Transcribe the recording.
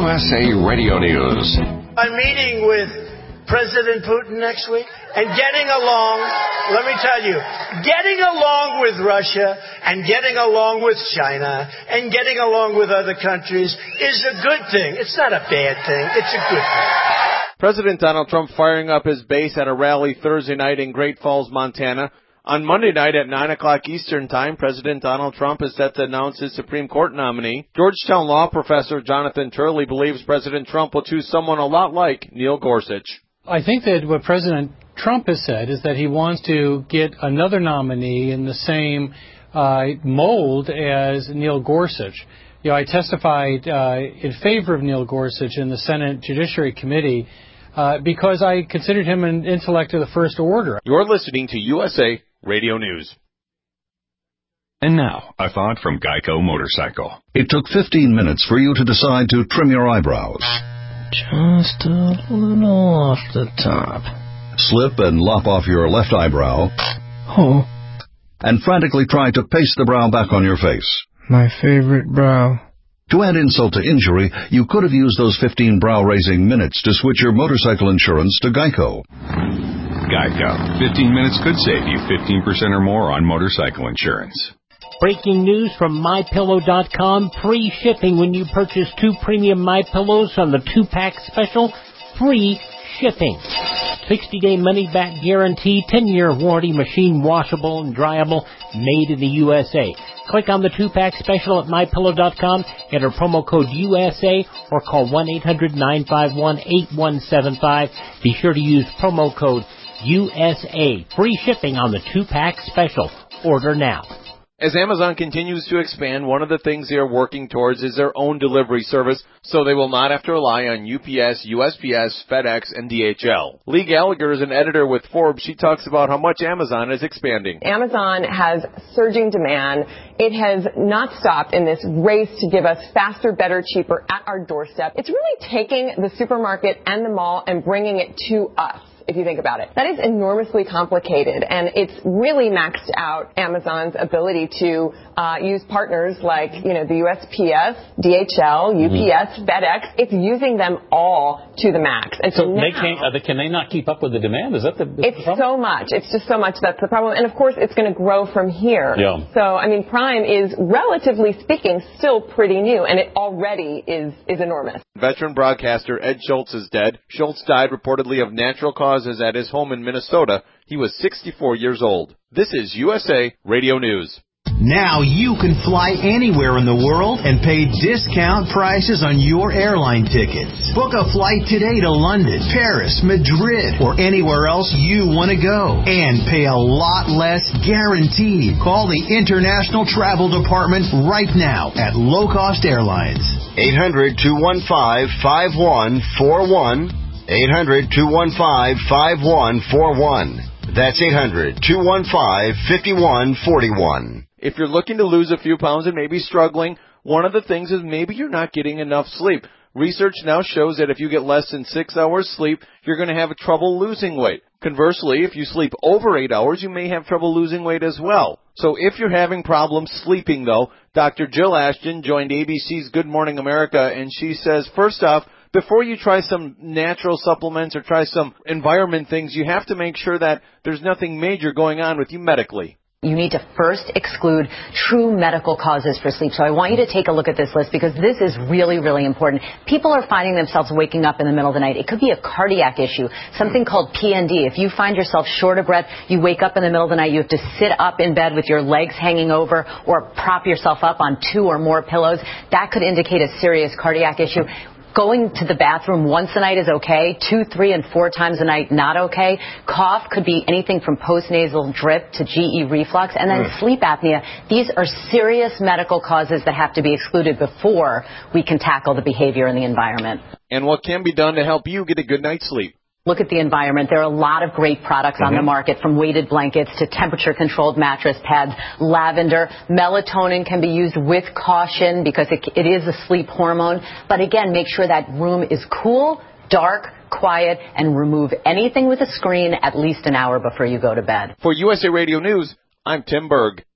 USA Radio News. I'm meeting with President Putin next week and getting along, let me tell you, getting along with Russia and getting along with China and getting along with other countries is a good thing. It's not a bad thing. It's a good thing. President Donald Trump firing up his base at a rally Thursday night in Great Falls, Montana. On Monday night at 9 o'clock Eastern Time, President Donald Trump is set to announce his Supreme Court nominee. Georgetown law professor Jonathan Turley believes President Trump will choose someone a lot like Neil Gorsuch. I think that what President Trump has said is that he wants to get another nominee in the same mold as Neil Gorsuch. You know, I testified in favor of Neil Gorsuch in the Senate Judiciary Committee because I considered him an intellect of the first order. You're listening to USA Radio News. And now, a thought from Geico Motorcycle. It took 15 minutes for you to decide to trim your eyebrows. Just a little off the top. Slip and lop off your left eyebrow. Oh. And frantically try to paste the brow back on your face. My favorite brow. To add insult to injury, you could have used those 15 brow-raising minutes to switch your motorcycle insurance to Geico. Geico. 15 minutes could save you 15% or more on motorcycle insurance. Breaking news from MyPillow.com. Free shipping when you purchase 2 premium MyPillows on the 2-pack special. Free shipping. 60-day money-back guarantee, 10-year warranty, machine washable and dryable, made in the USA. Click on the 2-pack special at MyPillow.com, enter promo code USA, or call 1-800-951-8175. Be sure to use promo code USA. Free shipping on the 2-pack special. Order now. As Amazon continues to expand, one of the things they are working towards is their own delivery service, so they will not have to rely on UPS, USPS, FedEx, and DHL. Lee Gallagher is an editor with Forbes. She talks about how much Amazon is expanding. Amazon has surging demand. It has not stopped in this race to give us faster, better, cheaper at our doorstep. It's really taking the supermarket and the mall and bringing it to us. If you think about it. That is enormously complicated, and it's really maxed out Amazon's ability to use partners like, the USPS, DHL, UPS, FedEx. It's using them all to the max. And so now, can they not keep up with the demand? Is that the problem? It's so much. It's just so much that's the problem. And, of course, it's going to grow from here. Yeah. So, Prime is, relatively speaking, still pretty new, and it already is enormous. Veteran broadcaster Ed Schultz is dead. Schultz died reportedly of natural causes at his home in Minnesota. He was 64 years old. This is USA Radio News. Now you can fly anywhere in the world and pay discount prices on your airline tickets. Book a flight today to London, Paris, Madrid, or anywhere else you want to go. And pay a lot less guaranteed. Call the International Travel Department right now at Low Cost Airlines. 800-215-5141. 800-215-5141. That's 800-215-5141. If you're looking to lose a few pounds and maybe struggling, one of the things is maybe you're not getting enough sleep. Research now shows that if you get less than 6 hours sleep, you're going to have trouble losing weight. Conversely, if you sleep over 8 hours, you may have trouble losing weight as well. So if you're having problems sleeping, though, Dr. Jill Ashton joined ABC's Good Morning America, and she says, first off, before you try some natural supplements or try some environment things, you have to make sure that there's nothing major going on with you medically. You need to first exclude true medical causes for sleep. So I want you to take a look at this list because this is really, really important. People are finding themselves waking up in the middle of the night. It could be a cardiac issue, something called PND. If you find yourself short of breath, you wake up in the middle of the night, you have to sit up in bed with your legs hanging over or prop yourself up on 2 or more pillows. That could indicate a serious cardiac issue. Going to the bathroom once a night is okay. 2, 3, and 4 times a night, not okay. Cough could be anything from postnasal drip to GE reflux. And then sleep apnea. These are serious medical causes that have to be excluded before we can tackle the behavior in the environment. And what can be done to help you get a good night's sleep? Look at the environment. There are a lot of great products on the market, from weighted blankets to temperature-controlled mattress pads, lavender. Melatonin can be used with caution because it is a sleep hormone. But again, make sure that room is cool, dark, quiet, and remove anything with a screen at least an hour before you go to bed. For USA Radio News, I'm Tim Berg.